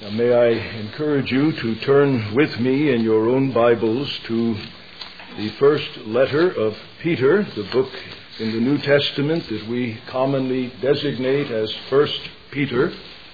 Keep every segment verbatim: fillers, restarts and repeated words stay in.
Now, may I encourage you to turn with me in your own Bibles to the first letter of Peter, the book in the New Testament that we commonly designate as First Peter,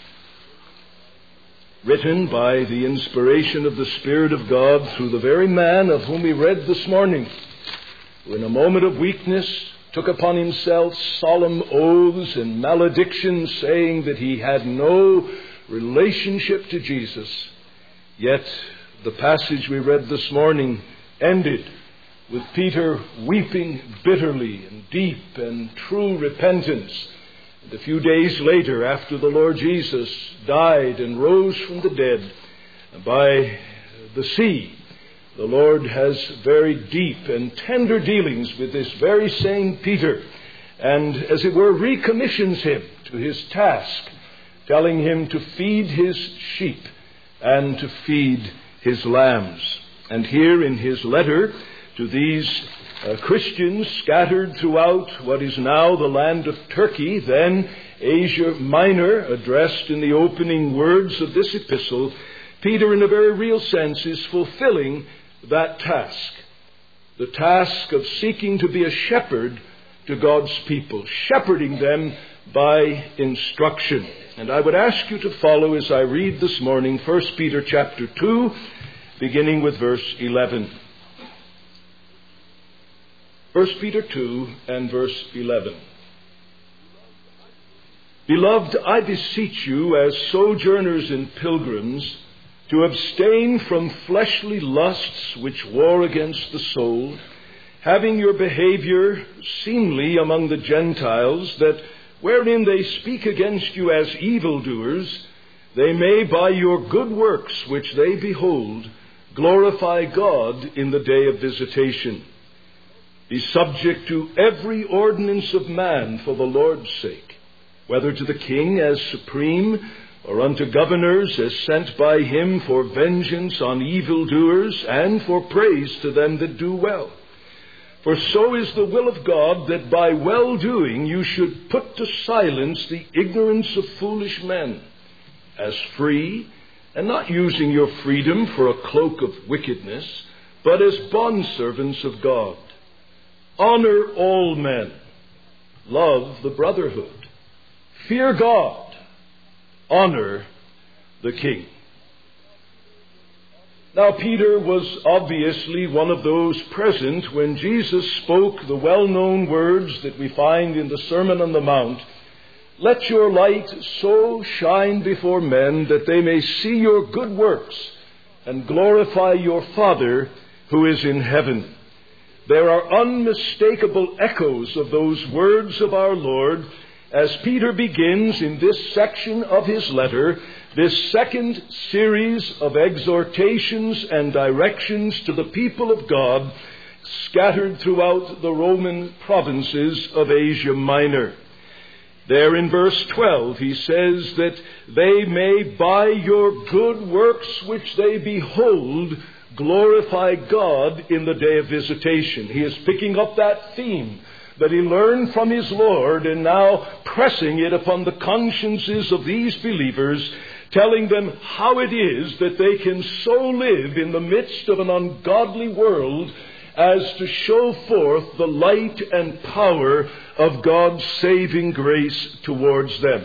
written by the inspiration of the Spirit of God through the very man of whom we read this morning, who in a moment of weakness took upon himself solemn oaths and maledictions, saying that he had no relationship to Jesus. Yet the passage we read this morning ended with Peter weeping bitterly in deep and true repentance. And a few days later, after the Lord Jesus died and rose from the dead by the sea, the Lord has very deep and tender dealings with this very same Peter, and as it were recommissions him to his task, telling him to feed his sheep and to feed his lambs. And here in his letter to these uh, Christians scattered throughout what is now the land of Turkey, then Asia Minor, addressed in the opening words of this epistle, Peter in a very real sense is fulfilling that task. The task of seeking to be a shepherd to God's people, shepherding them by instruction. And I would ask you to follow as I read this morning First Peter chapter two, beginning with verse eleven. First Peter two and verse eleven. Beloved, I beseech you, as sojourners and pilgrims, to abstain from fleshly lusts which war against the soul, having your behavior seemly among the Gentiles, that wherein they speak against you as evildoers, they may by your good works which they behold glorify God in the day of visitation. Be subject to every ordinance of man for the Lord's sake, whether to the king as supreme, or unto governors as sent by him for vengeance on evildoers, and for praise to them that do well. For so is the will of God, that by well-doing you should put to silence the ignorance of foolish men, as free, and not using your freedom for a cloak of wickedness, but as bondservants of God. Honor all men. Love the brotherhood. Fear God. Honor the king. Now, Peter was obviously one of those present when Jesus spoke the well-known words that we find in the Sermon on the Mount, "Let your light so shine before men that they may see your good works and glorify your Father who is in heaven." There are unmistakable echoes of those words of our Lord as Peter begins in this section of his letter this second series of exhortations and directions to the people of God scattered throughout the Roman provinces of Asia Minor. There in verse twelve he says that they may by your good works which they behold glorify God in the day of visitation. He is picking up that theme that he learned from his Lord and now pressing it upon the consciences of these believers, telling them how it is that they can so live in the midst of an ungodly world as to show forth the light and power of God's saving grace towards them.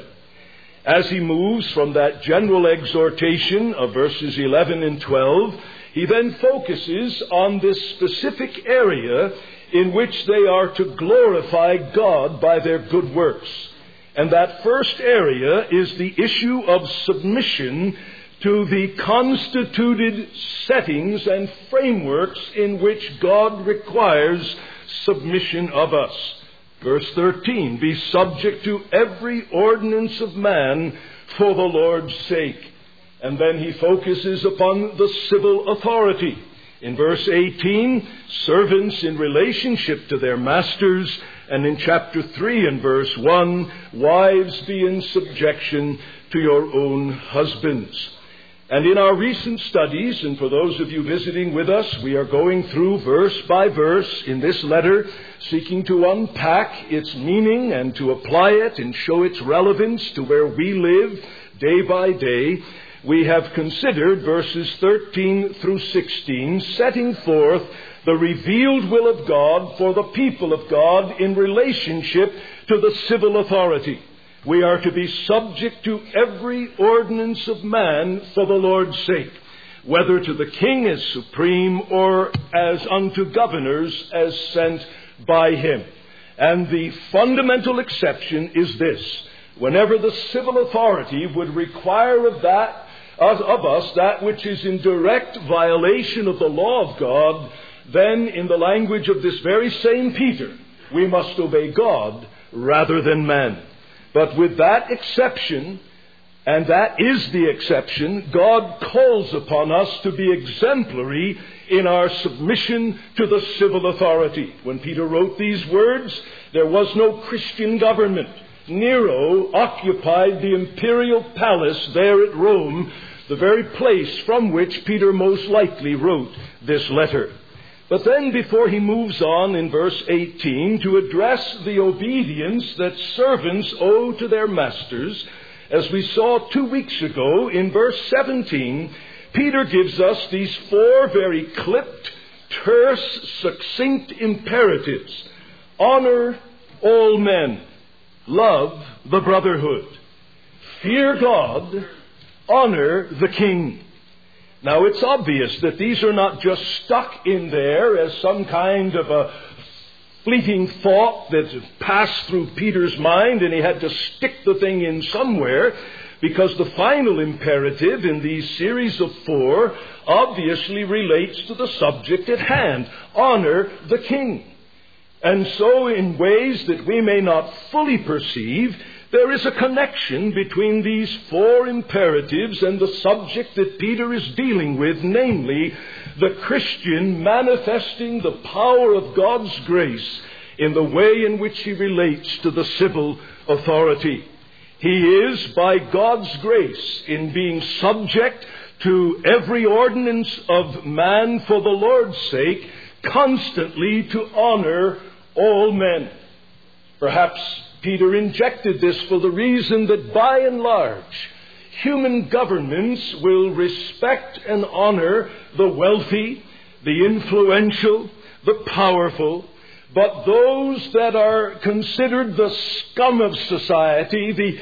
As he moves from that general exhortation of verses eleven and twelve, he then focuses on this specific area in which they are to glorify God by their good works. And that first area is the issue of submission to the constituted settings and frameworks in which God requires submission of us. Verse thirteen, be subject to every ordinance of man for the Lord's sake. And then he focuses upon the civil authority. In verse eighteen, servants in relationship to their masters. And in chapter three and verse one, wives be in subjection to your own husbands. And in our recent studies, and for those of you visiting with us, we are going through verse by verse in this letter, seeking to unpack its meaning and to apply it and show its relevance to where we live day by day. we have considered verses thirteen through sixteen, setting forth the revealed will of God for the people of God in relationship to the civil authority. We are to be subject to every ordinance of man for the Lord's sake, whether to the king as supreme or as unto governors as sent by him. And the fundamental exception is this: whenever the civil authority would require of that of us that which is in direct violation of the law of God, then in the language of this very same Peter, we must obey God rather than man. But with that exception, and that is the exception, God calls upon us to be exemplary in our submission to the civil authority. When Peter wrote these words, there was no Christian government. Nero occupied the imperial palace there at Rome, the very place from which Peter most likely wrote this letter. But then before he moves on in verse eighteen to address the obedience that servants owe to their masters, as we saw two weeks ago in verse seventeen, Peter gives us these four very clipped, terse, succinct imperatives. Honor all men. Love the brotherhood. Fear God. Honor the king. Now, it's obvious that these are not just stuck in there as some kind of a fleeting thought that passed through Peter's mind and he had to stick the thing in somewhere, because the final imperative in these series of four obviously relates to the subject at hand. Honor the king. And so, in ways that we may not fully perceive, there is a connection between these four imperatives and the subject that Peter is dealing with, namely, the Christian manifesting the power of God's grace in the way in which he relates to the civil authority. He is, by God's grace, in being subject to every ordinance of man for the Lord's sake, constantly to honor all men. Perhaps Peter injected this for the reason that by and large, human governments will respect and honor the wealthy, the influential, the powerful, but those that are considered the scum of society, the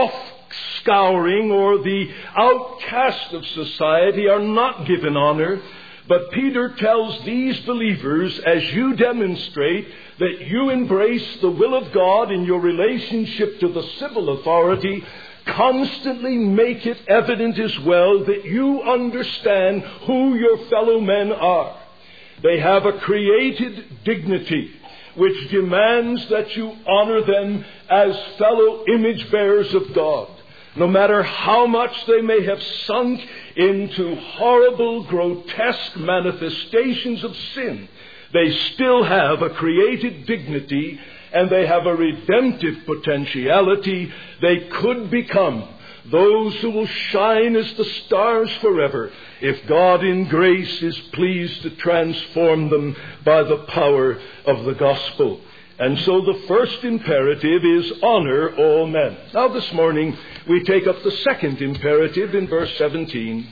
off-scouring or the outcast of society, are not given honor. But Peter tells these believers, as you demonstrate that you embrace the will of God in your relationship to the civil authority, constantly make it evident as well that you understand who your fellow men are. They have a created dignity which demands that you honor them as fellow image bearers of God. No matter how much they may have sunk into horrible, grotesque manifestations of sin, they still have a created dignity and they have a redemptive potentiality. They could become those who will shine as the stars forever if God in grace is pleased to transform them by the power of the gospel. And so the first imperative is honor all men. Now this morning we take up the second imperative in verse seventeen.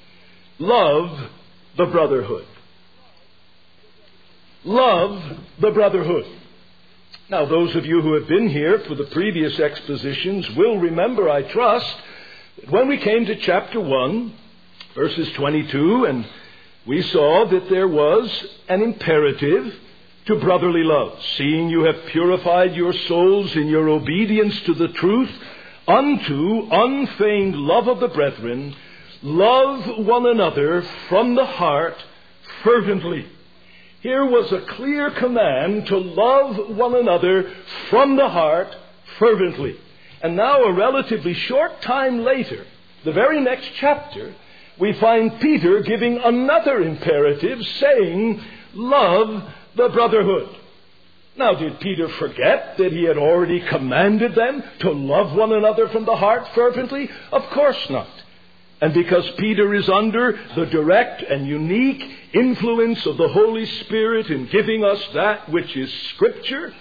Love the brotherhood. Love the brotherhood. Now those of you who have been here for the previous expositions will remember, I trust, that when we came to chapter one, verses twenty-two, and we saw that there was an imperative to brotherly love, seeing you have purified your souls in your obedience to the truth unto unfeigned love of the brethren, love one another from the heart fervently. Here was a clear command to love one another from the heart fervently. And now, a relatively short time later, the very next chapter, we find Peter giving another imperative, saying, love the brotherhood. Now, did Peter forget that he had already commanded them to love one another from the heart fervently? Of course not. And because Peter is under the direct and unique influence of the Holy Spirit in giving us that which is Scripture,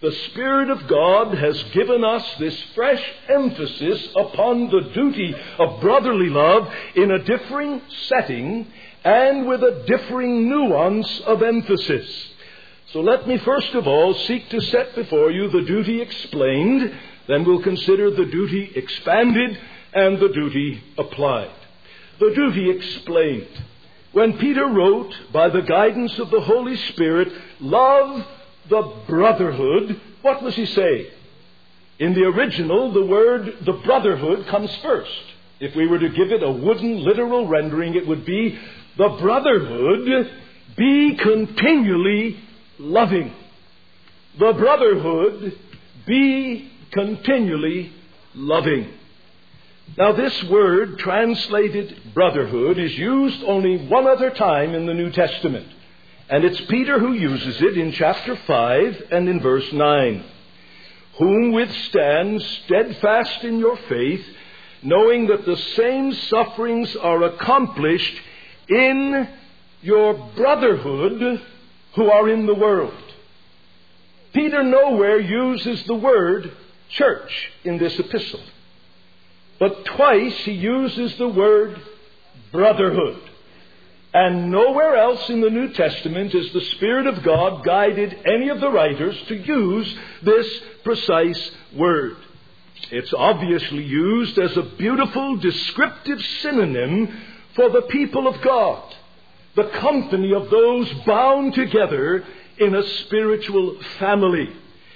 the Spirit of God has given us this fresh emphasis upon the duty of brotherly love in a differing setting and with a differing nuance of emphasis. So let me first of all seek to set before you the duty explained, then we'll consider the duty expanded and the duty applied. The duty explained. When Peter wrote, by the guidance of the Holy Spirit, love the brotherhood, what was he saying? In the original, the word the brotherhood comes first. If we were to give it a wooden literal rendering, it would be the brotherhood be continually loving. The brotherhood be continually loving. Now, this word, translated brotherhood, is used only one other time in the New Testament. And it's Peter who uses it in chapter five and in verse nine. Whom withstand steadfast in your faith, knowing that the same sufferings are accomplished in your brotherhood who are in the world. Peter nowhere uses the word church in this epistle. But twice he uses the word brotherhood. And nowhere else in the New Testament has the Spirit of God guided any of the writers to use this precise word. It's obviously used as a beautiful descriptive synonym for the people of God, the company of those bound together in a spiritual family.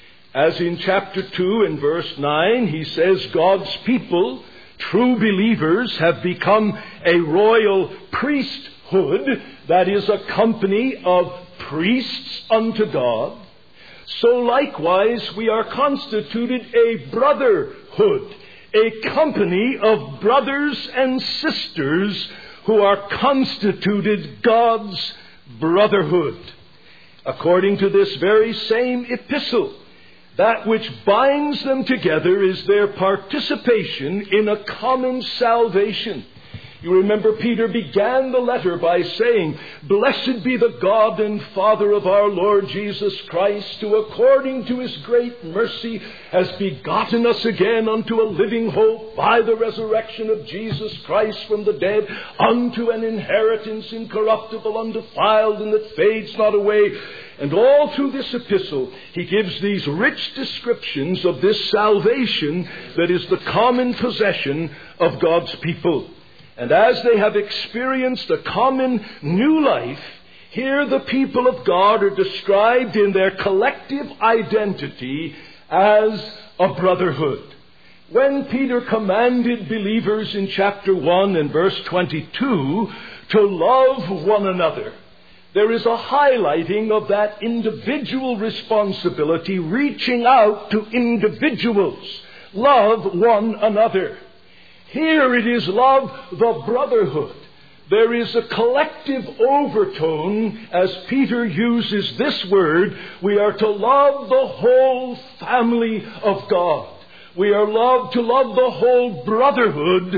As in chapter two and verse nine, he says, God's people, true believers, have become a royal priesthood, that is, a company of priests unto God. So likewise we are constituted a brotherhood, a company of brothers and sisters who are constituted God's brotherhood. According to this very same epistle, that which binds them together is their participation in a common salvation. You remember Peter began the letter by saying, Blessed be the God and Father of our Lord Jesus Christ, who according to his great mercy has begotten us again unto a living hope by the resurrection of Jesus Christ from the dead, unto an inheritance incorruptible, undefiled, and that fades not away. And all through this epistle, he gives these rich descriptions of this salvation that is the common possession of God's people. And as they have experienced a common new life, here the people of God are described in their collective identity as a brotherhood. When Peter commanded believers in chapter one and verse twenty-two to love one another, there is a highlighting of that individual responsibility reaching out to individuals. Love one another. Here it is love the brotherhood. There is a collective overtone as Peter uses this word. We are to love the whole family of God. We are loved to love the whole brotherhood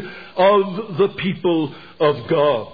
of the people of God.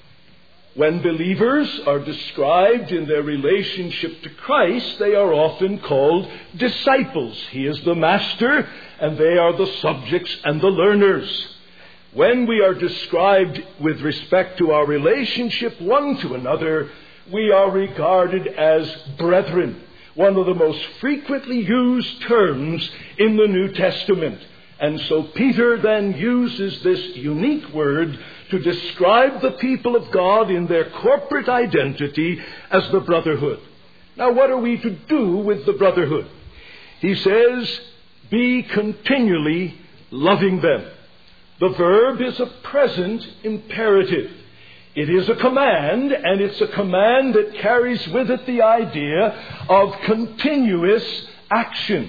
When believers are described in their relationship to Christ, they are often called disciples. He is the master, and they are the subjects and the learners. When we are described with respect to our relationship one to another, we are regarded as brethren, one of the most frequently used terms in the New Testament. And so Peter then uses this unique word to describe the people of God in their corporate identity as the brotherhood. Now, what are we to do with the brotherhood? He says, be continually loving them. The verb is a present imperative. It is a command, and it's a command that carries with it the idea of continuous action.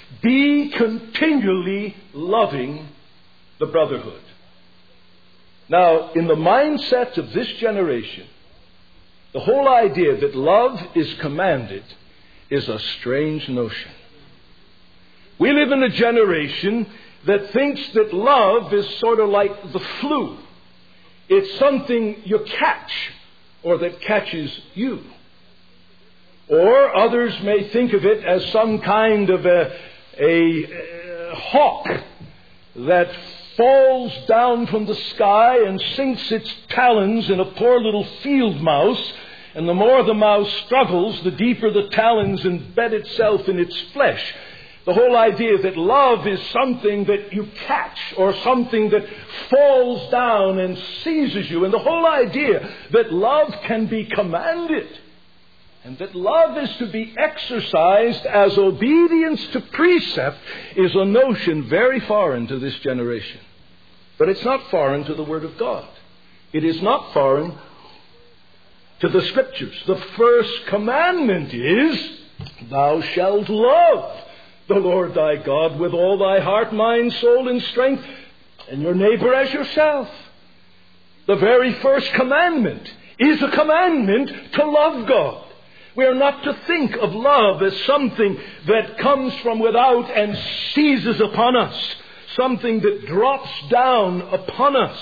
Be continually loving the brotherhood. Now, in the mindset of this generation, the whole idea that love is commanded is a strange notion. We live in a generation that thinks that love is sort of like the flu. It's something you catch or that catches you. Or others may think of it as some kind of a, a, a hawk that falls down from the sky and sinks its talons in a poor little field mouse. And the more the mouse struggles, the deeper the talons embed itself in its flesh. The whole idea that love is something that you catch or something that falls down and seizes you. And the whole idea that love can be commanded and that love is to be exercised as obedience to precept is a notion very foreign to this generation. But it's not foreign to the Word of God. It is not foreign to the Scriptures. The first commandment is, thou shalt love the Lord thy God with all thy heart, mind, soul, and strength, and your neighbor as yourself. The very first commandment is a commandment to love God. We are not to think of love as something that comes from without and seizes upon us, something that drops down upon us.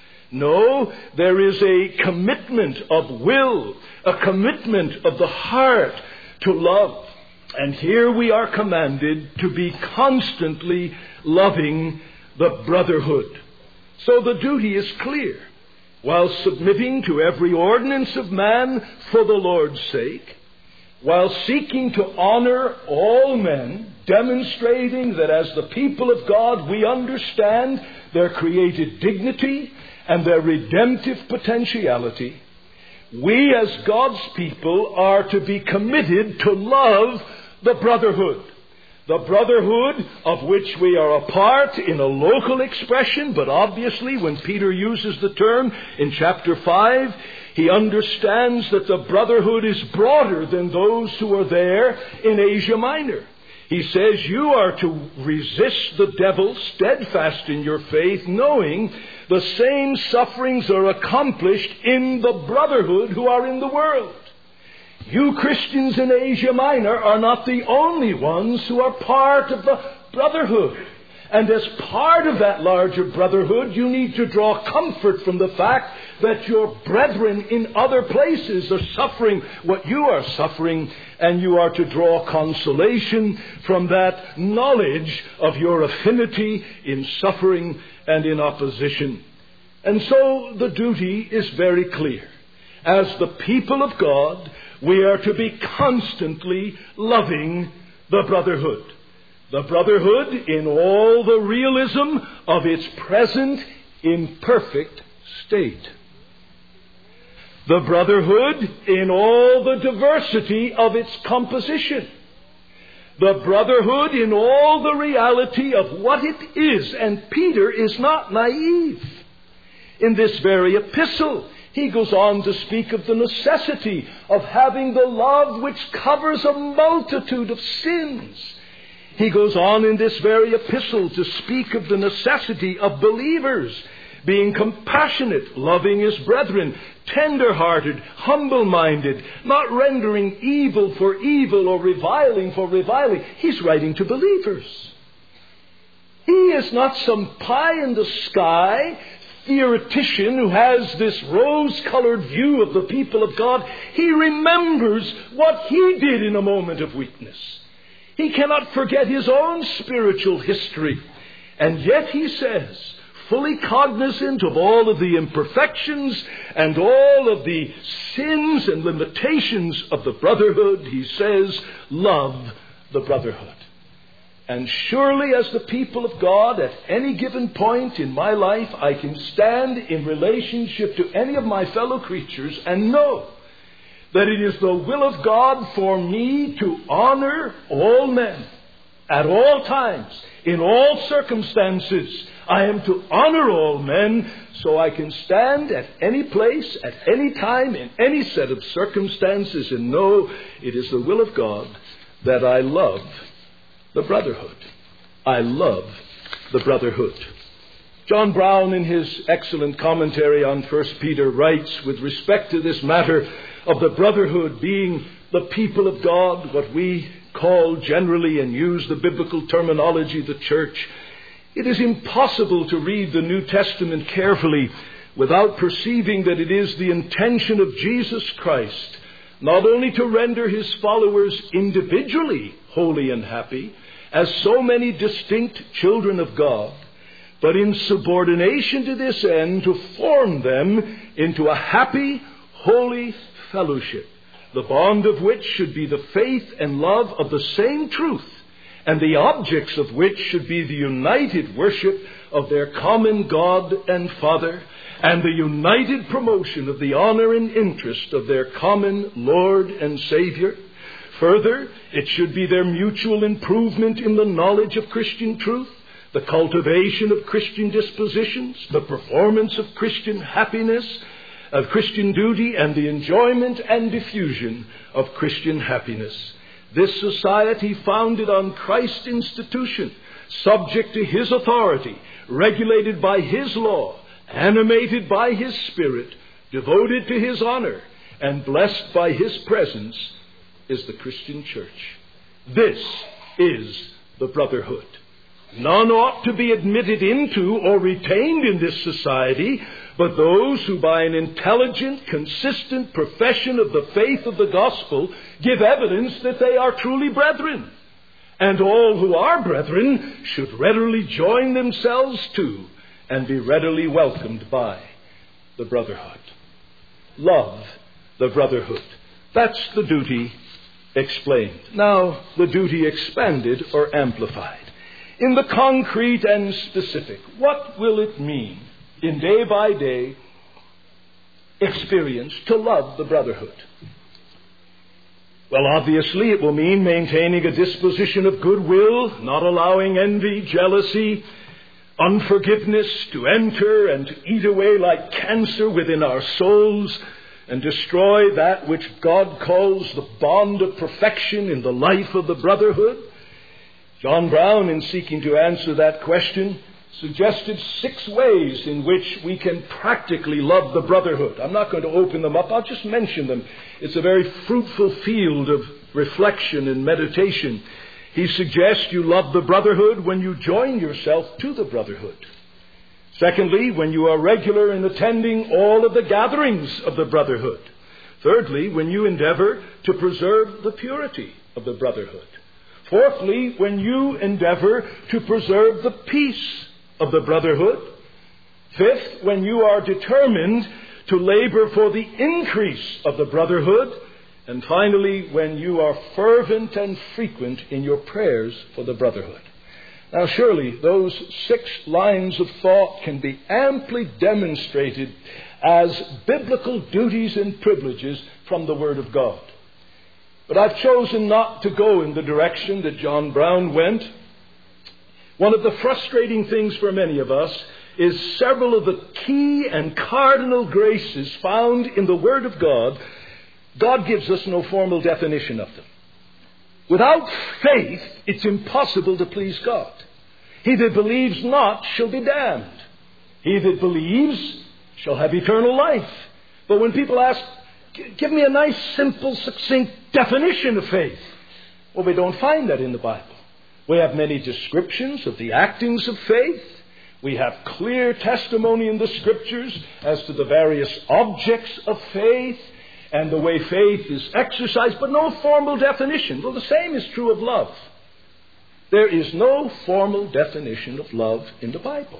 No, there is a commitment of will, a commitment of the heart to love. And here we are commanded to be constantly loving the brotherhood. So the duty is clear. While submitting to every ordinance of man for the Lord's sake, while seeking to honor all men, demonstrating that as the people of God we understand their created dignity and their redemptive potentiality, we as God's people are to be committed to love the brotherhood. The brotherhood of which we are a part in a local expression, but obviously when Peter uses the term in chapter five, he understands that the brotherhood is broader than those who are there in Asia Minor. He says you are to resist the devil steadfast in your faith, knowing the same sufferings are accomplished in the brotherhood who are in the world. You Christians in Asia Minor are not the only ones who are part of the brotherhood. And as part of that larger brotherhood, you need to draw comfort from the fact that your brethren in other places are suffering what you are suffering, and you are to draw consolation from that knowledge of your affinity in suffering and in opposition. And so the duty is very clear. As the people of God, we are to be constantly loving the brotherhood. The brotherhood in all the realism of its present imperfect state. The brotherhood in all the diversity of its composition. The brotherhood in all the reality of what it is. And Peter is not naive. In this very epistle, he goes on to speak of the necessity of having the love which covers a multitude of sins. He goes on in this very epistle to speak of the necessity of believers being compassionate, loving his brethren, tender-hearted, humble-minded, not rendering evil for evil or reviling for reviling. He's writing to believers. He is not some pie-in-the-sky theoretician who has this rose-colored view of the people of God. He remembers what he did in a moment of weakness. He cannot forget his own spiritual history. And yet he says, fully cognizant of all of the imperfections and all of the sins and limitations of the brotherhood, he says, love the brotherhood. And surely as the people of God, at any given point in my life, I can stand in relationship to any of my fellow creatures and know that it is the will of God for me to honor all men at all times, in all circumstances. I am to honor all men, so I can stand at any place, at any time, in any set of circumstances, and know it is the will of God that I love the brotherhood. I love the brotherhood. John Brown, in his excellent commentary on First Peter, writes with respect to this matter of the brotherhood being the people of God, what we call generally and use the biblical terminology, the church. It is impossible to read the New Testament carefully without perceiving that it is the intention of Jesus Christ not only to render his followers individually holy and happy, as so many distinct children of God, but in subordination to this end, to form them into a happy, holy fellowship, the bond of which should be the faith and love of the same truth, and the objects of which should be the united worship of their common God and Father, and the united promotion of the honor and interest of their common Lord and Savior. Further, it should be their mutual improvement in the knowledge of Christian truth, the cultivation of Christian dispositions, the performance of Christian happiness, of Christian duty, and the enjoyment and diffusion of Christian happiness. This society, founded on Christ's institution, subject to his authority, regulated by his law, animated by his Spirit, devoted to his honor, and blessed by his presence, is the Christian church. This is the brotherhood. None ought to be admitted into or retained in this society but those who by an intelligent, consistent profession of the faith of the gospel give evidence that they are truly brethren. And all who are brethren should readily join themselves to and be readily welcomed by the brotherhood. Love the brotherhood. That's the duty explained. Now, the duty expanded or amplified. In the concrete and specific, what will it mean in day-by-day experience to love the brotherhood? Well, obviously, it will mean maintaining a disposition of goodwill, not allowing envy, jealousy, unforgiveness to enter and to eat away like cancer within our souls and destroy that which God calls the bond of perfection in the life of the brotherhood. John Brown, in seeking to answer that question, suggested six ways in which we can practically love the brotherhood. I'm not going to open them up. I'll just mention them. It's a very fruitful field of reflection and meditation. He suggests you love the brotherhood when you join yourself to the brotherhood. Secondly, when you are regular in attending all of the gatherings of the brotherhood. Thirdly, when you endeavor to preserve the purity of the brotherhood. Fourthly, when you endeavor to preserve the peace of the brotherhood. Fifth, when you are determined to labor for the increase of the brotherhood. And finally, when you are fervent and frequent in your prayers for the brotherhood. Now, surely those six lines of thought can be amply demonstrated as biblical duties and privileges from the Word of God. But I've chosen not to go in the direction that John Brown went. One of the frustrating things for many of us is several of the key and cardinal graces found in the Word of God. God gives us no formal definition of them. Without faith, it's impossible to please God. He that believes not shall be damned. He that believes shall have eternal life. But when people ask, give me a nice, simple, succinct definition of faith, well, we don't find that in the Bible. We have many descriptions of the actings of faith. We have clear testimony in the Scriptures as to the various objects of faith and the way faith is exercised, but no formal definition. Well, the same is true of love. There is no formal definition of love in the Bible.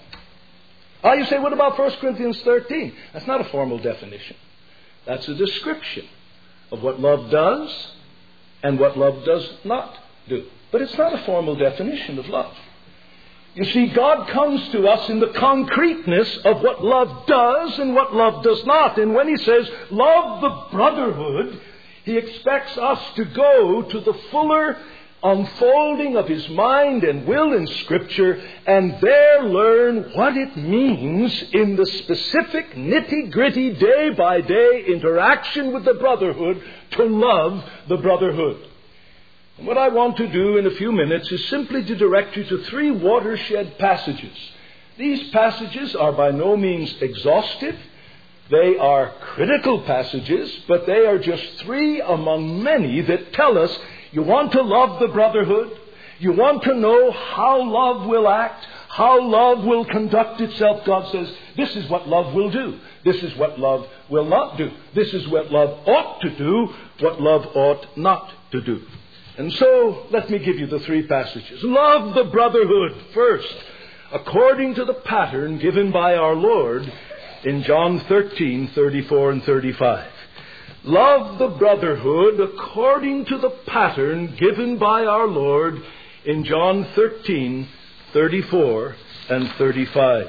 Ah, you say, what about First Corinthians thirteen? That's not a formal definition. That's a description of what love does and what love does not do. But it's not a formal definition of love. You see, God comes to us in the concreteness of what love does and what love does not. And when He says, love the brotherhood, He expects us to go to the fuller unfolding of His mind and will in Scripture and there learn what it means in the specific nitty-gritty day-by-day interaction with the brotherhood to love the brotherhood. And what I want to do in a few minutes is simply to direct you to three watershed passages. These passages are by no means exhaustive. They are critical passages, but they are just three among many that tell us you want to love the brotherhood, You want to know how love will act, how love will conduct itself? God says, this is what love will do. This is what love will not do. This is what love ought to do, what love ought not to do. And so, let me give you the three passages. Love the brotherhood first, according to the pattern given by our Lord in John thirteen, thirty-four and thirty-five. Love the brotherhood according to the pattern given by our Lord in John thirteen, thirty-four and thirty-five.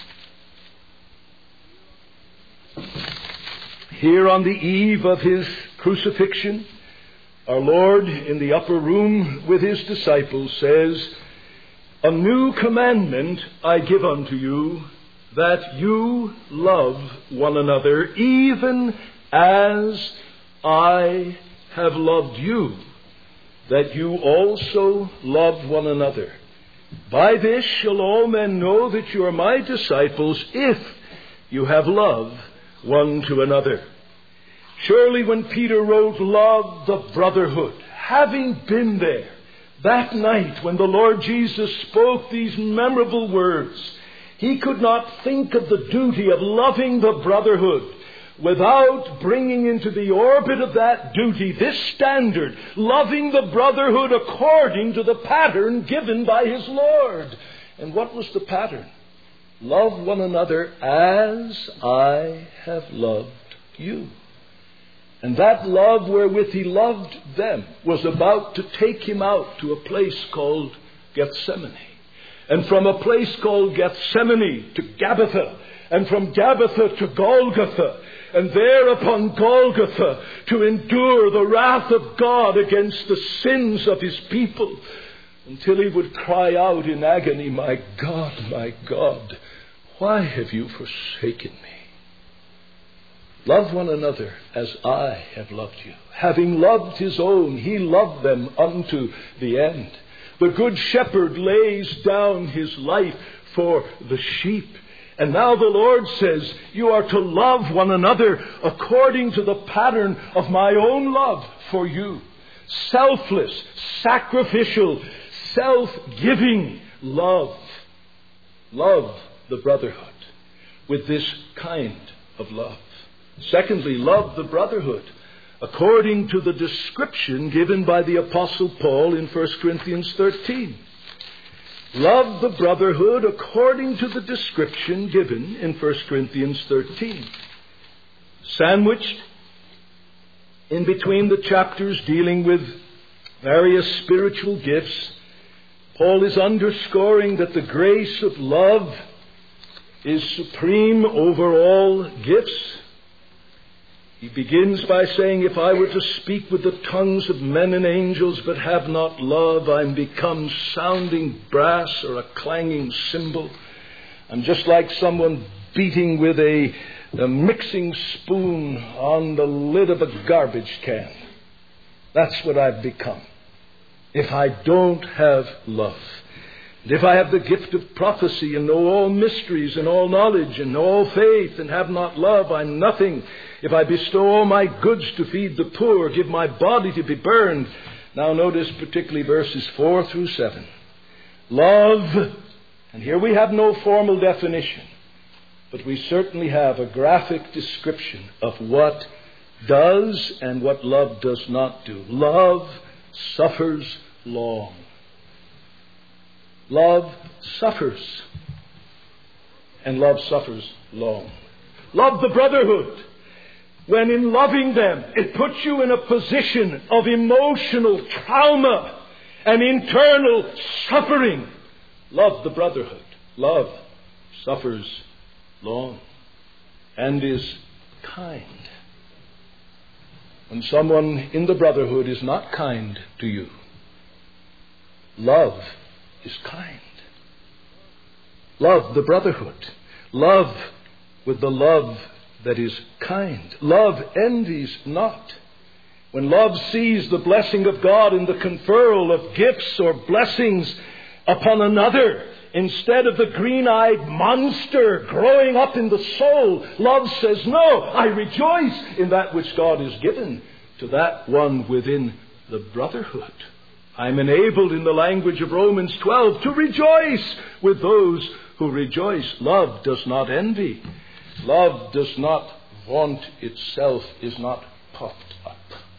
Here on the eve of his crucifixion, our Lord in the upper room with his disciples says, "A new commandment I give unto you, that you love one another, even as I have loved you, that you also love one another. By this shall all men know that you are my disciples, if you have love one to another." Surely when Peter wrote, "Love the brotherhood," having been there that night when the Lord Jesus spoke these memorable words, he could not think of the duty of loving the brotherhood without bringing into the orbit of that duty this standard, loving the brotherhood according to the pattern given by his Lord. And what was the pattern? Love one another as I have loved you. And that love wherewith he loved them was about to take him out to a place called Gethsemane. And from a place called Gethsemane to Gabbatha, and from Gabbatha to Golgotha, and there upon Golgotha to endure the wrath of God against the sins of his people, until he would cry out in agony, "My God, my God, why have you forsaken me?" Love one another as I have loved you. Having loved his own, he loved them unto the end. The good shepherd lays down his life for the sheep. And now the Lord says, you are to love one another according to the pattern of my own love for you. Selfless, sacrificial, self-giving love. Love the brotherhood with this kind of love. Secondly, love the brotherhood according to the description given by the Apostle Paul in First Corinthians thirteen. Love the brotherhood according to the description given in First Corinthians thirteen. Sandwiched in between the chapters dealing with various spiritual gifts, Paul is underscoring that the grace of love is supreme over all gifts. He begins by saying, if I were to speak with the tongues of men and angels but have not love, I'm become sounding brass or a clanging cymbal. I'm just like someone beating with a, a mixing spoon on the lid of a garbage can. That's what I've become if I don't have love. And if I have the gift of prophecy and know all mysteries and all knowledge and know all faith and have not love, I'm nothing. If I bestow all my goods to feed the poor, give my body to be burned. Now notice particularly verses four through seven. Love, and here we have no formal definition, but we certainly have a graphic description of what does and what love does not do. Love suffers long. Love suffers, and love suffers long. Love the brotherhood. When in loving them, it puts you in a position of emotional trauma and internal suffering. Love the brotherhood. Love suffers long and is kind. When someone in the brotherhood is not kind to you, love is kind. Love the brotherhood. Love with the love that is kind. Love envies not. When love sees the blessing of God in the conferral of gifts or blessings upon another, instead of the green-eyed monster growing up in the soul, love says, no, I rejoice in that which God has given to that one within the brotherhood. I'm enabled, in the language of Romans twelve, to rejoice with those who rejoice. Love does not envy. Love does not vaunt itself, is not puffed up.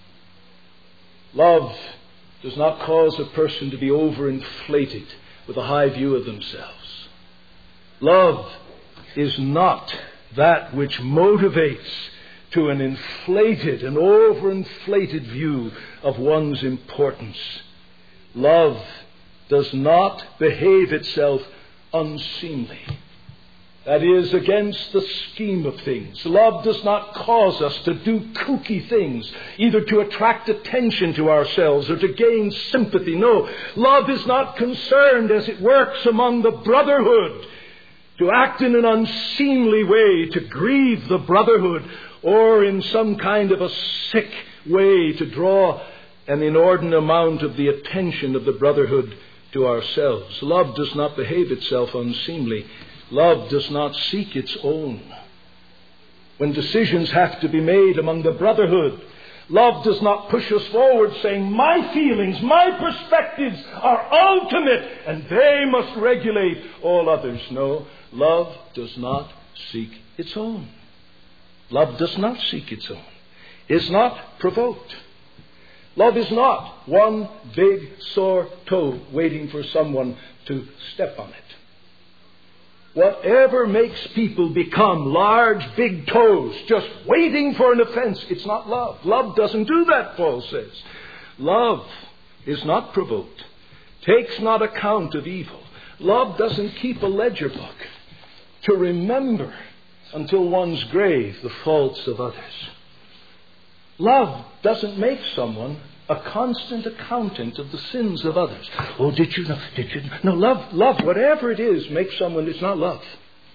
Love does not cause a person to be overinflated with a high view of themselves. Love is not that which motivates to an inflated, an overinflated view of one's importance. Love does not behave itself unseemly. That is, against the scheme of things. Love does not cause us to do kooky things, either to attract attention to ourselves or to gain sympathy. No, love is not concerned as it works among the brotherhood to act in an unseemly way, to grieve the brotherhood, or in some kind of a sick way to draw an inordinate amount of the attention of the brotherhood to ourselves. Love does not behave itself unseemly. Love does not seek its own. When decisions have to be made among the brotherhood, love does not push us forward saying, my feelings, my perspectives are ultimate and they must regulate all others. No, love does not seek its own. Love does not seek its own, is not provoked. Love is not one big sore toe waiting for someone to step on it. Whatever makes people become large, big toes, just waiting for an offense, it's not love. Love doesn't do that, Paul says. Love is not provoked, takes not account of evil. Love doesn't keep a ledger book to remember until one's grave the faults of others. Love doesn't make someone a constant accountant of the sins of others. Oh, did you know? Did you know? No, love, love, whatever it is, makes someone, it's not love.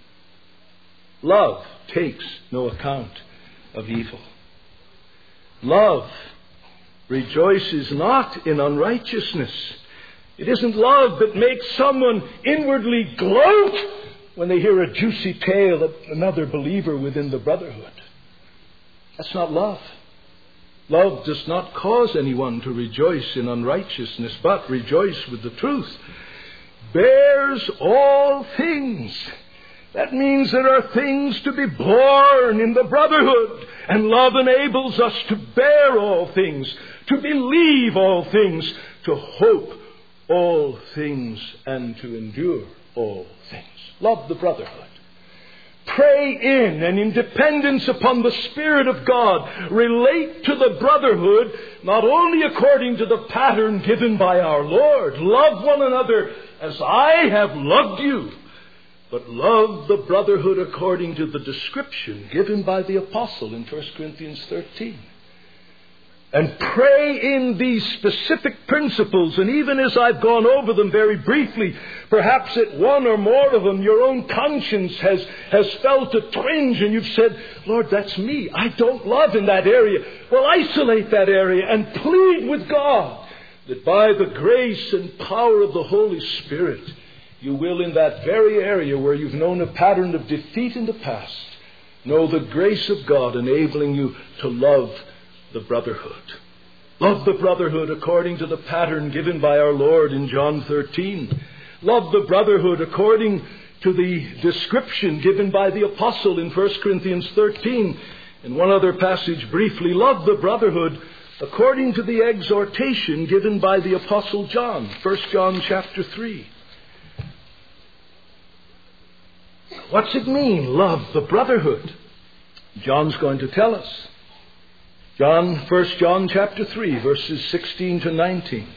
Love takes no account of evil. Love rejoices not in unrighteousness. It isn't love that makes someone inwardly gloat when they hear a juicy tale of another believer within the brotherhood. That's not love. Love does not cause anyone to rejoice in unrighteousness, but rejoice with the truth. Bears all things. That means there are things to be borne in the brotherhood. And love enables us to bear all things, to believe all things, to hope all things, and to endure all things. Love the brotherhood. Pray in and in dependence upon the Spirit of God. Relate to the brotherhood not only according to the pattern given by our Lord. Love one another as I have loved you. But love the brotherhood according to the description given by the apostle in First Corinthians thirteen. And pray in these specific principles, and even as I've gone over them very briefly, perhaps at one or more of them your own conscience has, has felt a twinge and you've said, Lord, that's me. I don't love in that area. Well, isolate that area and plead with God that by the grace and power of the Holy Spirit, you will in that very area where you've known a pattern of defeat in the past, know the grace of God enabling you to love the brotherhood. Love the brotherhood according to the pattern given by our Lord in John thirteen. Love the brotherhood according to the description given by the apostle in First Corinthians thirteen. In one other passage briefly, love the brotherhood according to the exhortation given by the apostle John, First John chapter three. What's it mean, love the brotherhood? John's going to tell us. John, First John chapter three, verses sixteen to nineteen.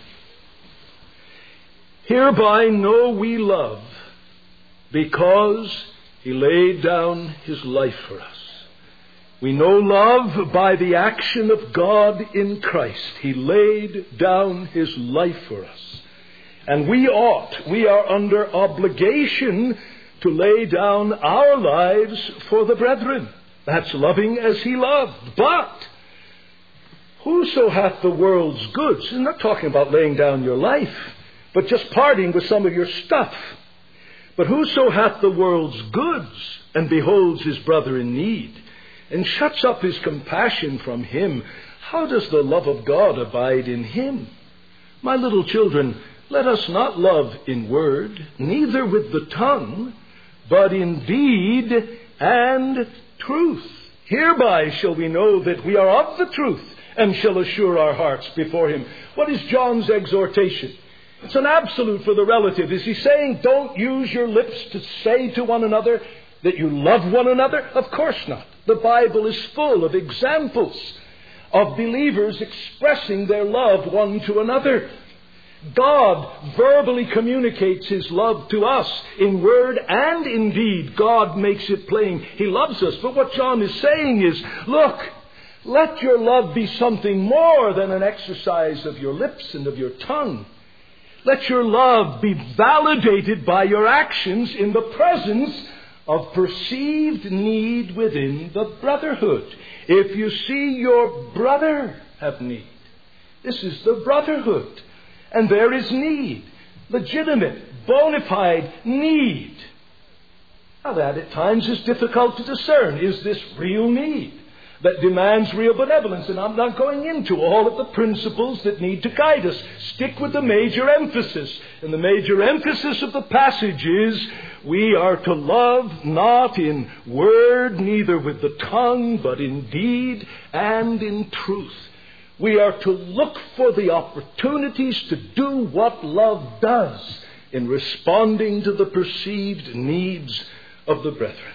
Hereby know we love, because he laid down his life for us. We know love by the action of God in Christ. He laid down his life for us. And we ought, we are under obligation to lay down our lives for the brethren. That's loving as he loved. But whoso hath the world's goods, he's not talking about laying down your life, but just parting with some of your stuff. But whoso hath the world's goods, and beholds his brother in need, and shuts up his compassion from him, how does the love of God abide in him? My little children, let us not love in word, neither with the tongue, but in deed and truth. Hereby shall we know that we are of the truth, and shall assure our hearts before him. What is John's exhortation? It's an absolute for the relative. Is he saying don't use your lips to say to one another that you love one another? Of course not. The Bible is full of examples of believers expressing their love one to another. God verbally communicates his love to us in word and in deed. God makes it plain. He loves us. But what John is saying is, look, let your love be something more than an exercise of your lips and of your tongue. Let your love be validated by your actions in the presence of perceived need within the brotherhood. If you see your brother have need, this is the brotherhood. And there is need, legitimate, bona fide need. Now that at times is difficult to discern. Is this real need that demands real benevolence? And I'm not going into all of the principles that need to guide us. Stick with the major emphasis. And the major emphasis of the passage is we are to love not in word, neither with the tongue, but in deed and in truth. We are to look for the opportunities to do what love does in responding to the perceived needs of the brethren.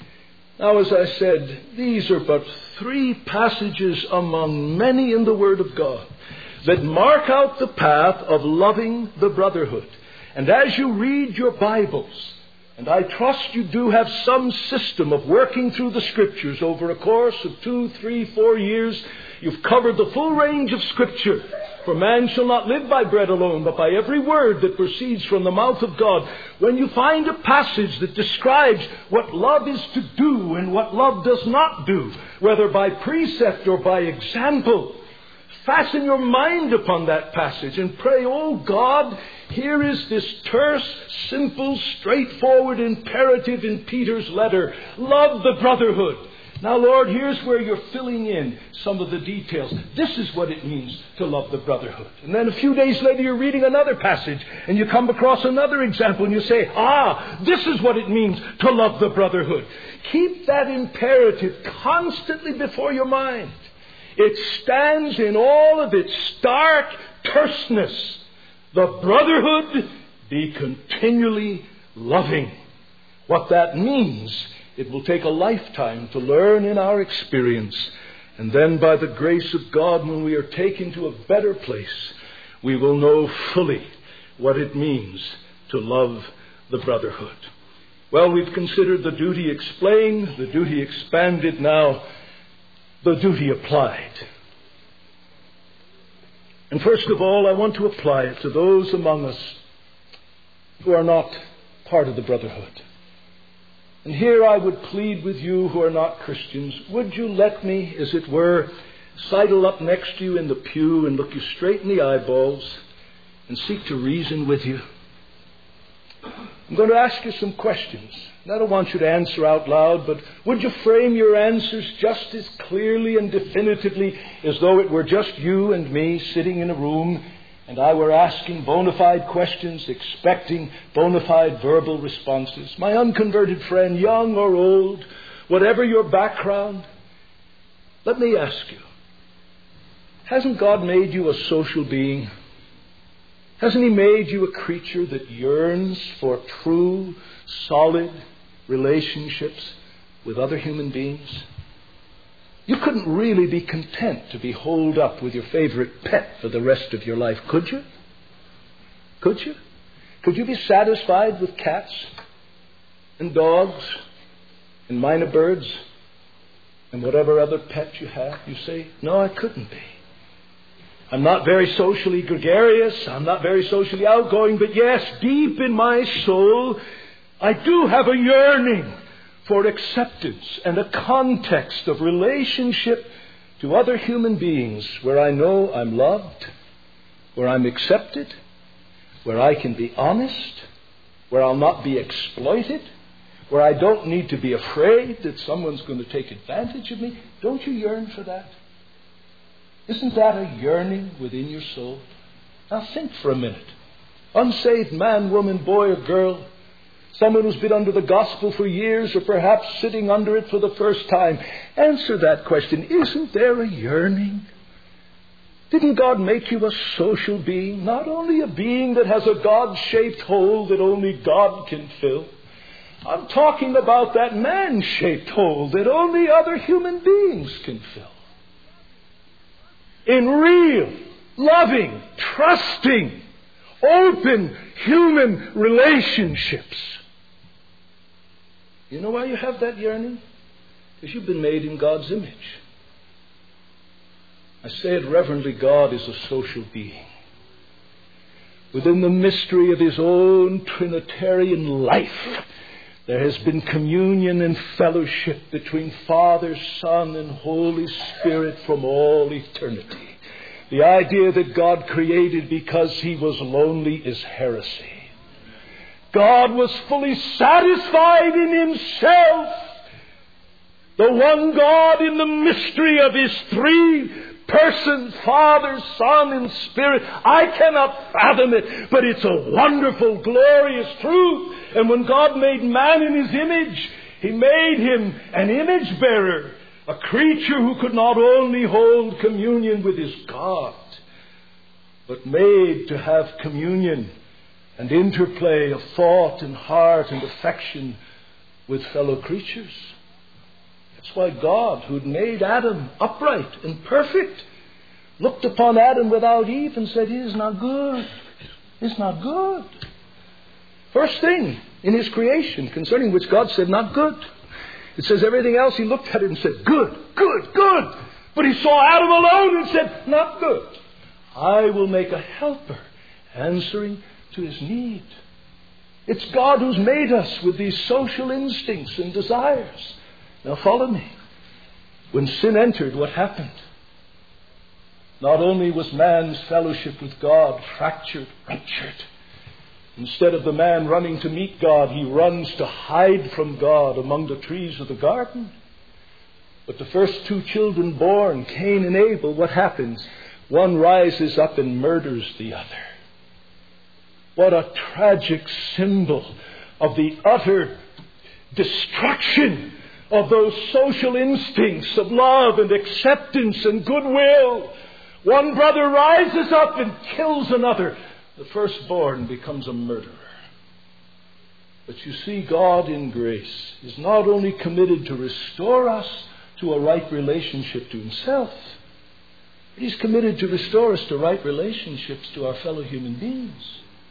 Now, as I said, these are but three passages among many in the Word of God that mark out the path of loving the brotherhood. And as you read your Bibles, and I trust you do have some system of working through the Scriptures over a course of two, three, four years, you've covered the full range of Scripture. For man shall not live by bread alone, but by every word that proceeds from the mouth of God. When you find a passage that describes what love is to do and what love does not do, whether by precept or by example, fasten your mind upon that passage and pray, oh God, here is this terse, simple, straightforward imperative in Peter's letter. Love the brotherhood. Now, Lord, here's where you're filling in some of the details. This is what it means to love the brotherhood. And then a few days later, you're reading another passage, and you come across another example, and you say, ah, this is what it means to love the brotherhood. Keep that imperative constantly before your mind. It stands in all of its stark terseness. The brotherhood be continually loving. What that means, it will take a lifetime to learn in our experience. And then by the grace of God, when we are taken to a better place, we will know fully what it means to love the brotherhood. Well, we've considered the duty explained, the duty expanded, now the duty applied. And first of all, I want to apply it to those among us who are not part of the brotherhood. And here I would plead with you who are not Christians, would you let me, as it were, sidle up next to you in the pew and look you straight in the eyeballs and seek to reason with you? I'm going to ask you some questions. And I don't want you to answer out loud, but would you frame your answers just as clearly and definitively as though it were just you and me sitting in a room and I were asking bona fide questions, expecting bona fide verbal responses? My unconverted friend, young or old, whatever your background, let me ask you, hasn't God made you a social being? Hasn't He made you a creature that yearns for true, solid relationships with other human beings? You couldn't really be content to be holed up with your favorite pet for the rest of your life, could you? Could you? Could you be satisfied with cats and dogs and minor birds and whatever other pet you have? You say, no, I couldn't be. I'm not very socially gregarious. I'm not very socially outgoing. But yes, deep in my soul, I do have a yearning for acceptance and a context of relationship to other human beings where I know I'm loved, where I'm accepted, where I can be honest, where I'll not be exploited, where I don't need to be afraid that someone's going to take advantage of me. Don't you yearn for that? Isn't that a yearning within your soul? Now think for a minute. Unsaved man, woman, boy, or girl, someone who's been under the gospel for years or perhaps sitting under it for the first time. Answer that question. Isn't there a yearning? Didn't God make you a social being? Not only a being that has a God-shaped hole that only God can fill. I'm talking about that man-shaped hole that only other human beings can fill. In real, loving, trusting, open human relationships. You know why you have that yearning? Because you've been made in God's image. I say it reverently, God is a social being. Within the mystery of His own Trinitarian life, there has been communion and fellowship between Father, Son, and Holy Spirit from all eternity. The idea that God created because He was lonely is heresy. God was fully satisfied in Himself. The one God in the mystery of His three persons, Father, Son, and Spirit. I cannot fathom it, but it's a wonderful, glorious truth. And when God made man in His image, He made him an image bearer, a creature who could not only hold communion with his God, but made to have communion and interplay of thought and heart and affection with fellow creatures. That's why God, who had made Adam upright and perfect, looked upon Adam without Eve and said, "It is not good. It's not good." First thing in His creation concerning which God said, "Not good." It says everything else He looked at it and said, "Good, good, good." But He saw Adam alone and said, "Not good. I will make a helper answering to his need." It's God who's made us with these social instincts and desires. Now follow me. When sin entered, what happened? Not only was man's fellowship with God fractured, ruptured. Instead of the man running to meet God, he runs to hide from God among the trees of the garden. But the first two children born, Cain and Abel, what happens? One rises up and murders the other. What a tragic symbol of the utter destruction of those social instincts of love and acceptance and goodwill. One brother rises up and kills another. The firstborn becomes a murderer. But you see, God in grace is not only committed to restore us to a right relationship to Himself, but He's committed to restore us to right relationships to our fellow human beings.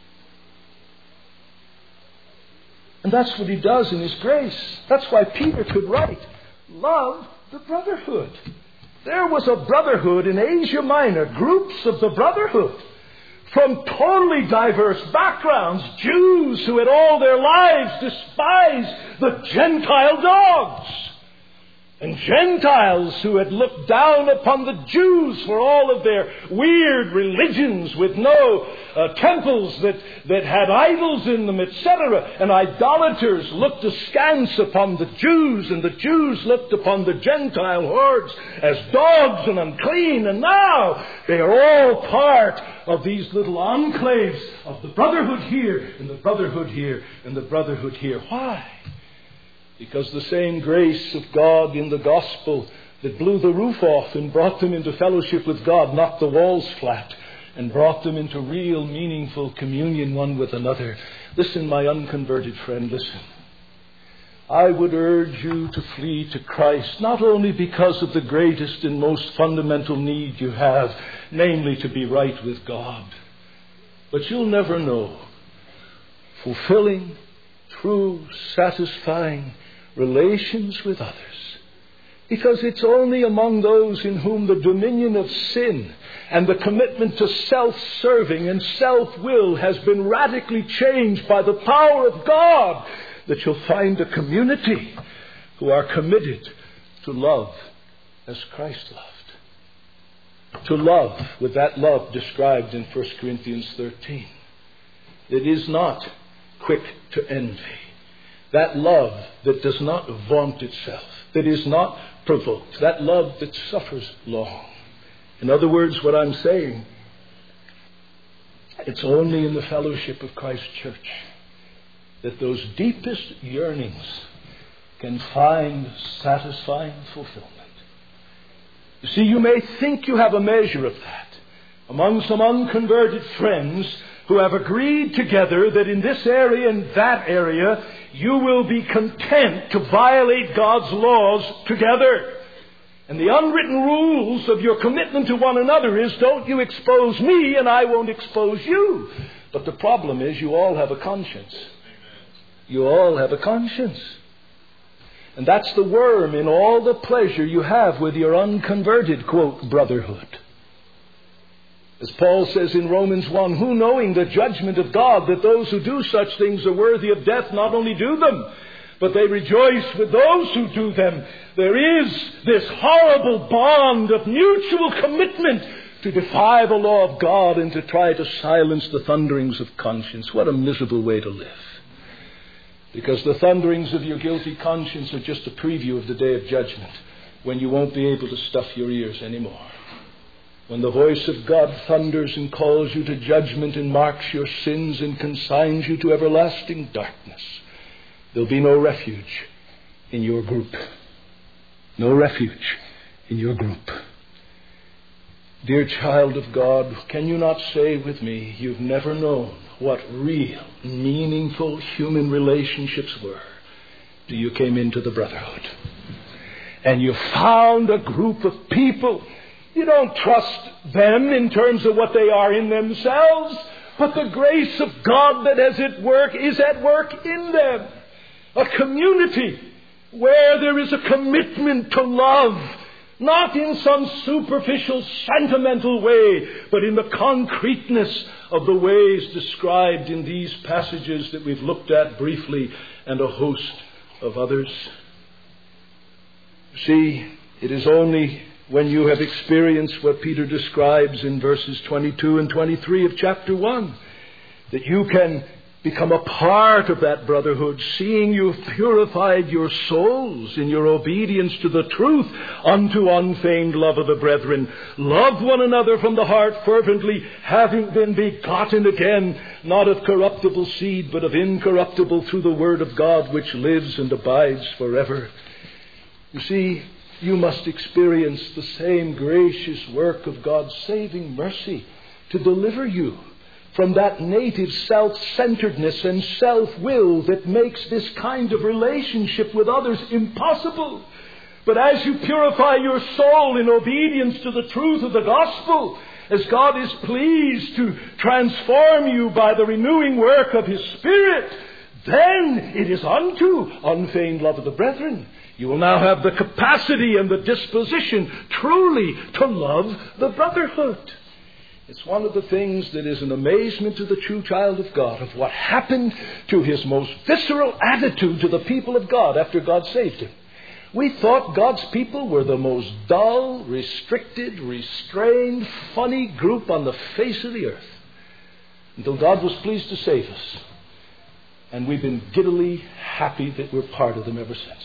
And that's what He does in His grace. That's why Peter could write, "Love the brotherhood." There was a brotherhood in Asia Minor, groups of the brotherhood, from totally diverse backgrounds. Jews who had all their lives despised the Gentile dogs. And Gentiles who had looked down upon the Jews for all of their weird religions with no uh, temples that, that had idols in them, et cetera. And idolaters looked askance upon the Jews, and the Jews looked upon the Gentile hordes as dogs and unclean. And now they are all part of these little enclaves of the brotherhood here, and the brotherhood here, and the brotherhood here. Why? Because the same grace of God in the gospel that blew the roof off and brought them into fellowship with God, knocked the walls flat, and brought them into real, meaningful communion one with another. Listen, my unconverted friend, listen. I would urge you to flee to Christ, not only because of the greatest and most fundamental need you have, namely to be right with God, but you'll never know fulfilling, true, satisfying relations with others, because it's only among those in whom the dominion of sin and the commitment to self-serving and self-will has been radically changed by the power of God that you'll find a community who are committed to love as Christ loved. To love with that love described in First Corinthians thirteen. It is not quick to envy. That love that does not vaunt itself, that is not provoked, that love that suffers long. In other words, what I'm saying It's only in the fellowship of Christ's church that those deepest yearnings can find satisfying fulfillment. You see, you may think you have a measure of that among some unconverted friends who have agreed together that in this area and that area you will be content to violate God's laws together. And the unwritten rules of your commitment to one another is, don't you expose me and I won't expose you. But the problem is you all have a conscience. You all have a conscience. And that's the worm in all the pleasure you have with your unconverted, quote, brotherhood. As Paul says in Romans one, who knowing the judgment of God, that those who do such things are worthy of death, not only do them, but they rejoice with those who do them. There is this horrible bond of mutual commitment to defy the law of God and to try to silence the thunderings of conscience. What a miserable way to live. Because the thunderings of your guilty conscience are just a preview of the day of judgment, when you won't be able to stuff your ears anymore. When the voice of God thunders and calls you to judgment and marks your sins and consigns you to everlasting darkness, there'll be no refuge in your group. No refuge in your group. Dear child of God, can you not say with me, you've never known what real, meaningful human relationships were till you came into the brotherhood. And you found a group of people. You don't trust them in terms of what they are in themselves, but the grace of God that is at work is at work in them. A community where there is a commitment to love, not in some superficial, sentimental way, but in the concreteness of the ways described in these passages that we've looked at briefly and a host of others. See, it is only when you have experienced what Peter describes in verses twenty-two and twenty-three of chapter one, that you can become a part of that brotherhood, seeing you've purified your souls in your obedience to the truth unto unfeigned love of the brethren. Love one another from the heart fervently, having been begotten again, not of corruptible seed, but of incorruptible, through the word of God, which lives and abides forever. You see, you must experience the same gracious work of God's saving mercy to deliver you from that native self-centeredness and self-will that makes this kind of relationship with others impossible. But as you purify your soul in obedience to the truth of the gospel, as God is pleased to transform you by the renewing work of His Spirit, then it is unto unfeigned love of the brethren. You will now have the capacity and the disposition truly to love the brotherhood. It's one of the things that is an amazement to the true child of God, of what happened to his most visceral attitude to the people of God after God saved him. We thought God's people were the most dull, restricted, restrained, funny group on the face of the earth, until God was pleased to save us. And we've been giddily happy that we're part of them ever since.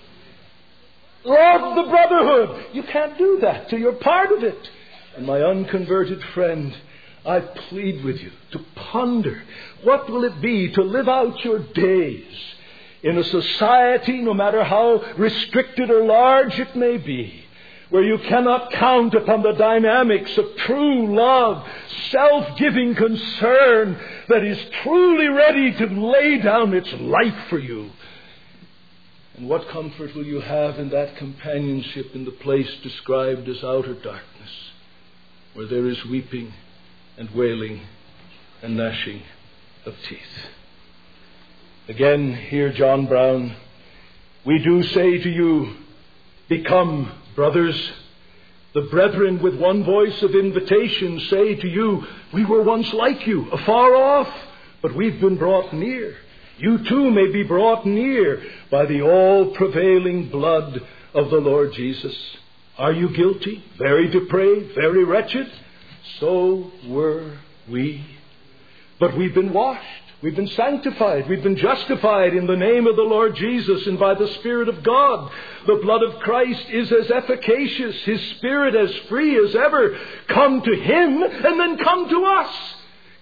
Love the brotherhood. You can't do that till you're part of it. And my unconverted friend, I plead with you to ponder, what will it be to live out your days in a society, no matter how restricted or large it may be, where you cannot count upon the dynamics of true love, self-giving concern that is truly ready to lay down its life for you. And what comfort will you have in that companionship in the place described as outer darkness, where there is weeping and wailing and gnashing of teeth? Again, here John Brown, we do say to you, become brothers. The brethren with one voice of invitation say to you, we were once like you, afar off, but we've been brought near. You too may be brought near by the all-prevailing blood of the Lord Jesus. Are you guilty? Very depraved? Very wretched? So were we. But we've been washed. We've been sanctified. We've been justified in the name of the Lord Jesus and by the Spirit of God. The blood of Christ is as efficacious, His Spirit as free as ever. Come to Him and then come to us.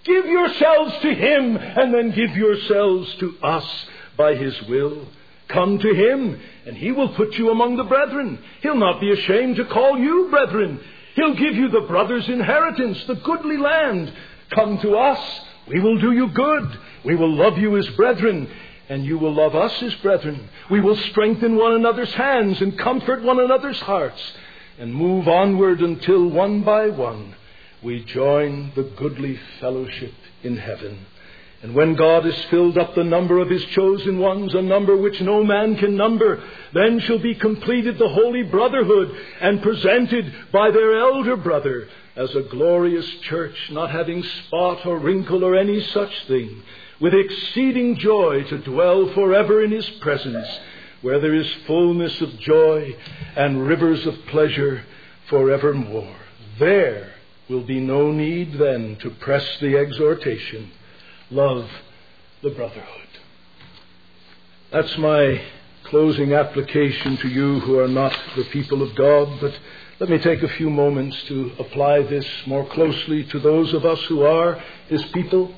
Give yourselves to Him, and then give yourselves to us by His will. Come to Him, and He will put you among the brethren. He'll not be ashamed to call you brethren. He'll give you the brother's inheritance, the goodly land. Come to us. We will do you good. We will love you as brethren, and you will love us as brethren. We will strengthen one another's hands and comfort one another's hearts, and move onward until one by one we join the goodly fellowship in heaven. And when God has filled up the number of His chosen ones, a number which no man can number, then shall be completed the holy brotherhood, and presented by their elder brother as a glorious church, not having spot or wrinkle or any such thing, with exceeding joy to dwell forever in His presence, where there is fullness of joy and rivers of pleasure forevermore. There will be no need then to press the exhortation, love the brotherhood. That's my closing application to you who are not the people of God, but let me take a few moments to apply this more closely to those of us who are His people.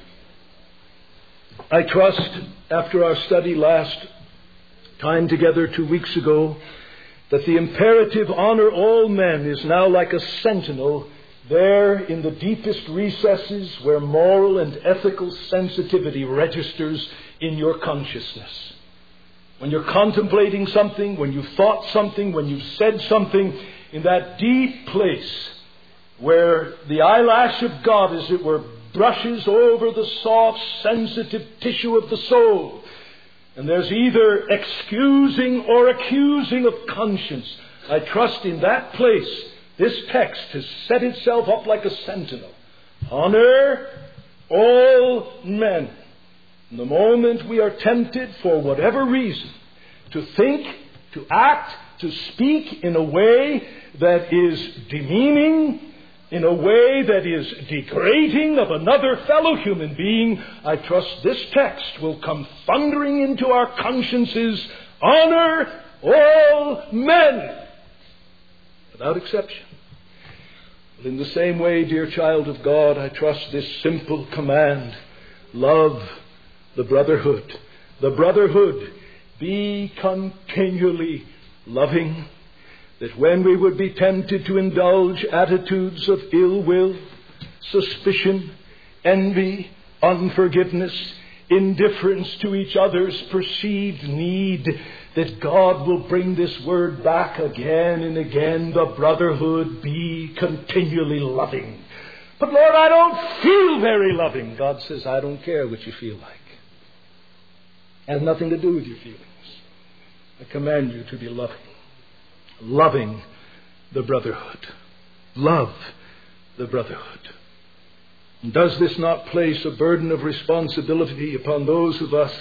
I trust, after our study last time together two weeks ago, that the imperative honor all men is now like a sentinel there in the deepest recesses where moral and ethical sensitivity registers in your consciousness. When you're contemplating something, when you've thought something, when you've said something, in that deep place where the eyelash of God, as it were, brushes over the soft, sensitive tissue of the soul, and there's either excusing or accusing of conscience, I trust in that place this text has set itself up like a sentinel. Honor all men. In the moment we are tempted, for whatever reason, to think, to act, to speak in a way that is demeaning, in a way that is degrading of another fellow human being, I trust this text will come thundering into our consciences. Honor all men, without exception. Well, in the same way, dear child of God, I trust this simple command, love the brotherhood. The brotherhood, be continually loving, that when we would be tempted to indulge attitudes of ill will, suspicion, envy, unforgiveness, indifference to each other's perceived need, that God will bring this word back again and again, the brotherhood, be continually loving. But Lord, I don't feel very loving. God says, I don't care what you feel like. It has nothing to do with your feelings. I command you to be loving. Loving the brotherhood. Love the brotherhood. And does this not place a burden of responsibility upon those of us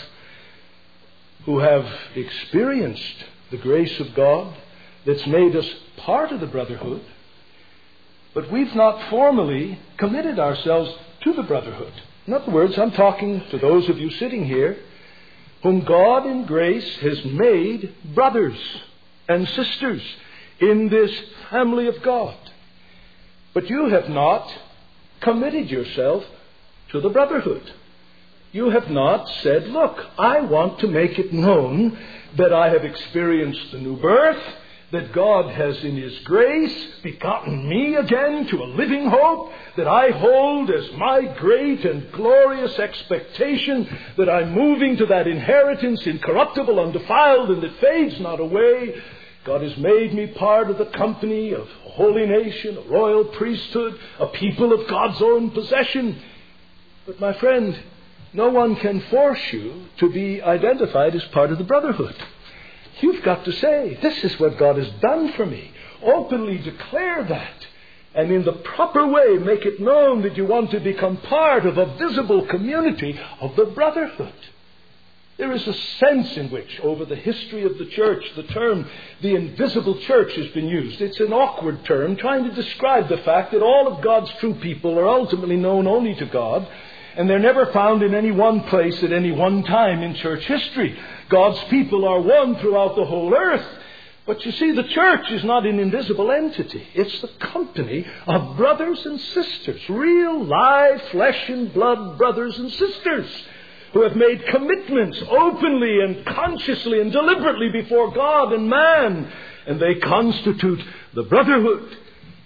who have experienced the grace of God that's made us part of the brotherhood, but we've not formally committed ourselves to the brotherhood? In other words, I'm talking to those of you sitting here whom God in grace has made brothers and sisters in this family of God. But you have not committed yourself to the brotherhood. You have not said, look, I want to make it known that I have experienced the new birth, that God has in His grace begotten me again to a living hope, that I hold as my great and glorious expectation, that I'm moving to that inheritance incorruptible, undefiled, and that fades not away. God has made me part of the company of a holy nation, a royal priesthood, a people of God's own possession. But my friend, no one can force you to be identified as part of the brotherhood. You've got to say, this is what God has done for me. Openly declare that. And in the proper way, make it known that you want to become part of a visible community of the brotherhood. There is a sense in which, over the history of the church, the term the invisible church has been used. It's an awkward term trying to describe the fact that all of God's true people are ultimately known only to God, and they're never found in any one place at any one time in church history. God's people are one throughout the whole earth. But you see, the church is not an invisible entity. It's the company of brothers and sisters, real, live, flesh and blood brothers and sisters, who have made commitments openly and consciously and deliberately before God and man, and they constitute the brotherhood.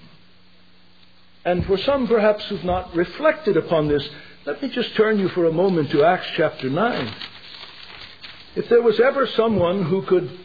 And for some perhaps who've not reflected upon this, let me just turn you for a moment to Acts chapter nine. If there was ever someone who could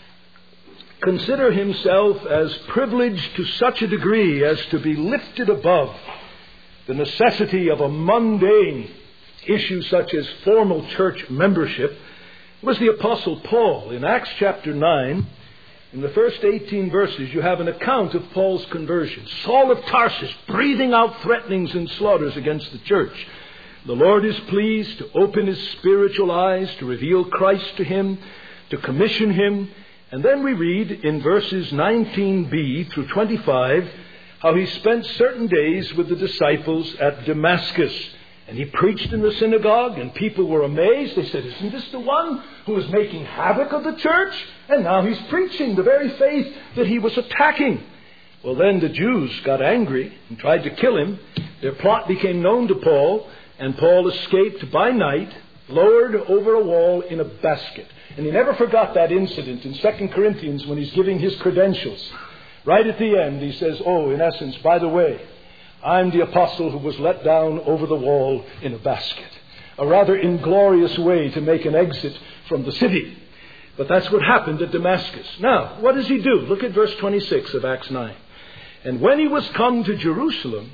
consider himself as privileged to such a degree as to be lifted above the necessity of a mundane issue such as formal church membership, was the Apostle Paul. In Acts chapter nine, in the first eighteen verses, you have an account of Paul's conversion. Saul of Tarsus breathing out threatenings and slaughters against the church. The Lord is pleased to open his spiritual eyes, to reveal Christ to him, to commission him. And then we read in verses nineteen b through twenty-five how he spent certain days with the disciples at Damascus. And he preached in the synagogue, and people were amazed. They said, "Isn't this the one who was making havoc of the church? And now he's preaching the very faith that he was attacking." Well, then the Jews got angry and tried to kill him. Their plot became known to Paul, and Paul escaped by night, lowered over a wall in a basket. And he never forgot that incident in Second Corinthians when he's giving his credentials. Right at the end, he says, "Oh, in essence, by the way, I'm the apostle who was let down over the wall in a basket." A rather inglorious way to make an exit from the city. But that's what happened at Damascus. Now, what does he do? Look at verse twenty-six of Acts nine. "And when he was come to Jerusalem,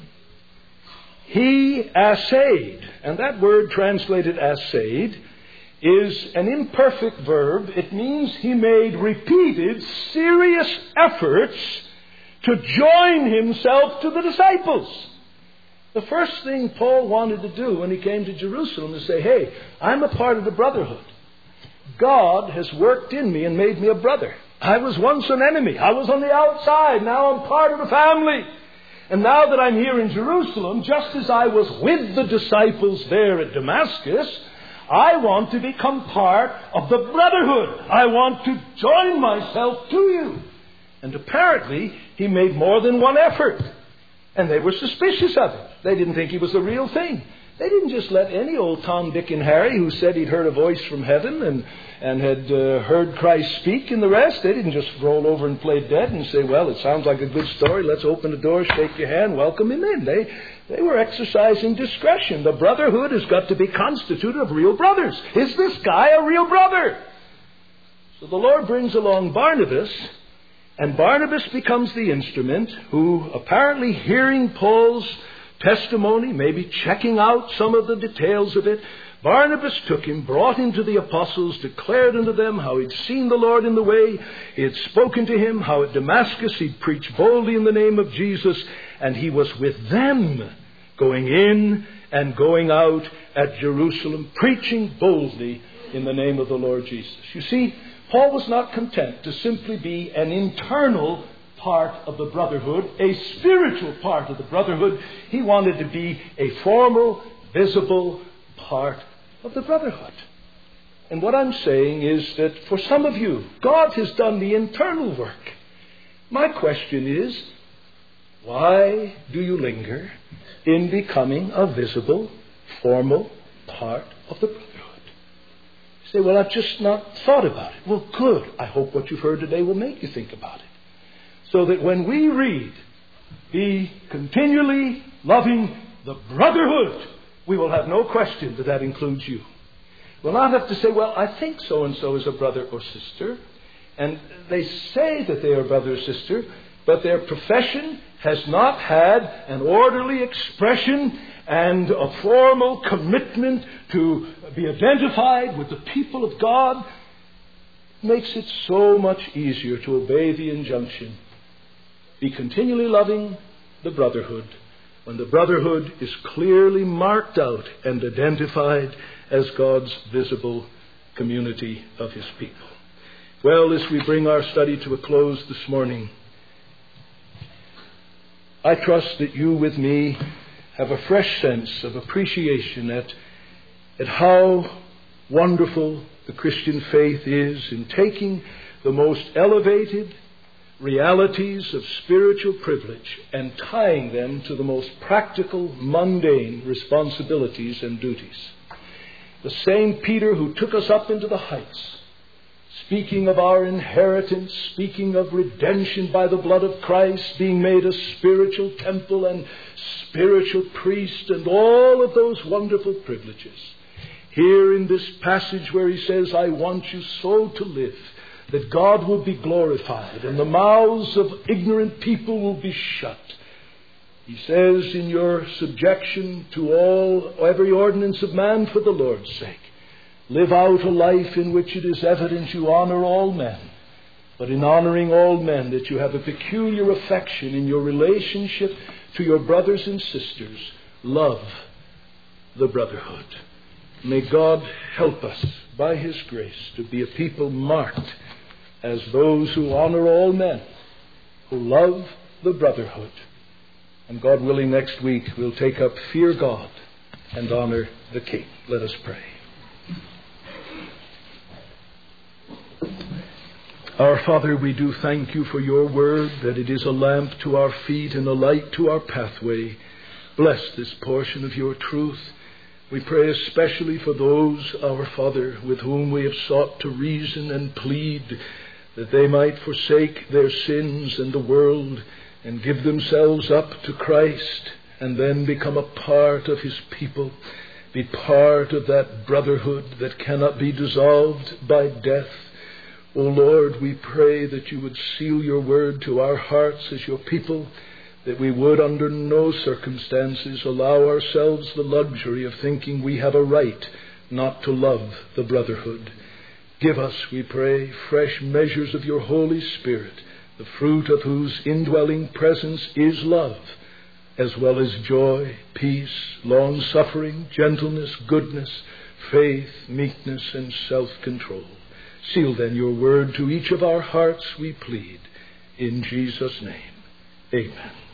he assayed." And that word translated assayed is an imperfect verb. It means he made repeated, serious efforts to join himself to the disciples. The first thing Paul wanted to do when he came to Jerusalem is say, "Hey, I'm a part of the brotherhood. God has worked in me and made me a brother. I was once an enemy. I was on the outside. Now I'm part of the family. And now that I'm here in Jerusalem, just as I was with the disciples there at Damascus, I want to become part of the brotherhood. I want to join myself to you." And apparently, he made more than one effort. And they were suspicious of it. They didn't think he was the real thing. They didn't just let any old Tom, Dick, and Harry who said he'd heard a voice from heaven and, and had uh, heard Christ speak and the rest. They didn't just roll over and play dead and say, "Well, it sounds like a good story. Let's open the door, shake your hand, welcome him in." They, they were exercising discretion. The brotherhood has got to be constituted of real brothers. Is this guy a real brother? So the Lord brings along Barnabas. And Barnabas becomes the instrument who, apparently hearing Paul's testimony, maybe checking out some of the details of it, Barnabas took him, brought him to the apostles, declared unto them how he'd seen the Lord in the way, he had spoken to him, how at Damascus he'd preached boldly in the name of Jesus, and he was with them, going in and going out at Jerusalem, preaching boldly in the name of the Lord Jesus. You see, Paul was not content to simply be an internal part of the brotherhood, a spiritual part of the brotherhood. He wanted to be a formal, visible part of the brotherhood. And what I'm saying is that for some of you, God has done the internal work. My question is, why do you linger in becoming a visible, formal part of the brotherhood? Say, "Well, I've just not thought about it." Well, good. I hope what you've heard today will make you think about it. So that when we read, "Be continually loving the brotherhood," we will have no question that that includes you. We'll not have to say, "Well, I think so-and-so is a brother or sister." And they say that they are brother or sister, but their profession has not had an orderly expression and a formal commitment to be identified with the people of God. Makes it so much easier to obey the injunction, "Be continually loving the brotherhood," when the brotherhood is clearly marked out and identified as God's visible community of his people. Well, as we bring our study to a close this morning, I trust that you with me have a fresh sense of appreciation at, at how wonderful the Christian faith is in taking the most elevated realities of spiritual privilege and tying them to the most practical, mundane responsibilities and duties. The same Peter who took us up into the heights, speaking of our inheritance, speaking of redemption by the blood of Christ, being made a spiritual temple and spiritual priest, and all of those wonderful privileges. Here in this passage where he says, I want you so to live that God will be glorified and the mouths of ignorant people will be shut. He says, in your subjection to all, every ordinance of man for the Lord's sake, live out a life in which it is evident you honor all men, but in honoring all men that you have a peculiar affection in your relationship to your brothers and sisters. Love the brotherhood. May God help us by His grace to be a people marked as those who honor all men, who love the brotherhood. And God willing, next week we'll take up fear God and honor the King. Let us pray. Our Father, we do thank you for your word, that it is a lamp to our feet and a light to our pathway. Bless this portion of your truth. We pray especially for those, our Father, with whom we have sought to reason and plead, that they might forsake their sins and the world and give themselves up to Christ, and then become a part of His people, be part of that brotherhood that cannot be dissolved by death. O Lord, we pray that you would seal your word to our hearts as your people, that we would under no circumstances allow ourselves the luxury of thinking we have a right not to love the brotherhood. Give us, we pray, fresh measures of your Holy Spirit, the fruit of whose indwelling presence is love, as well as joy, peace, long-suffering, gentleness, goodness, faith, meekness, and self-control. Seal then your word to each of our hearts, we plead. In Jesus' name, amen.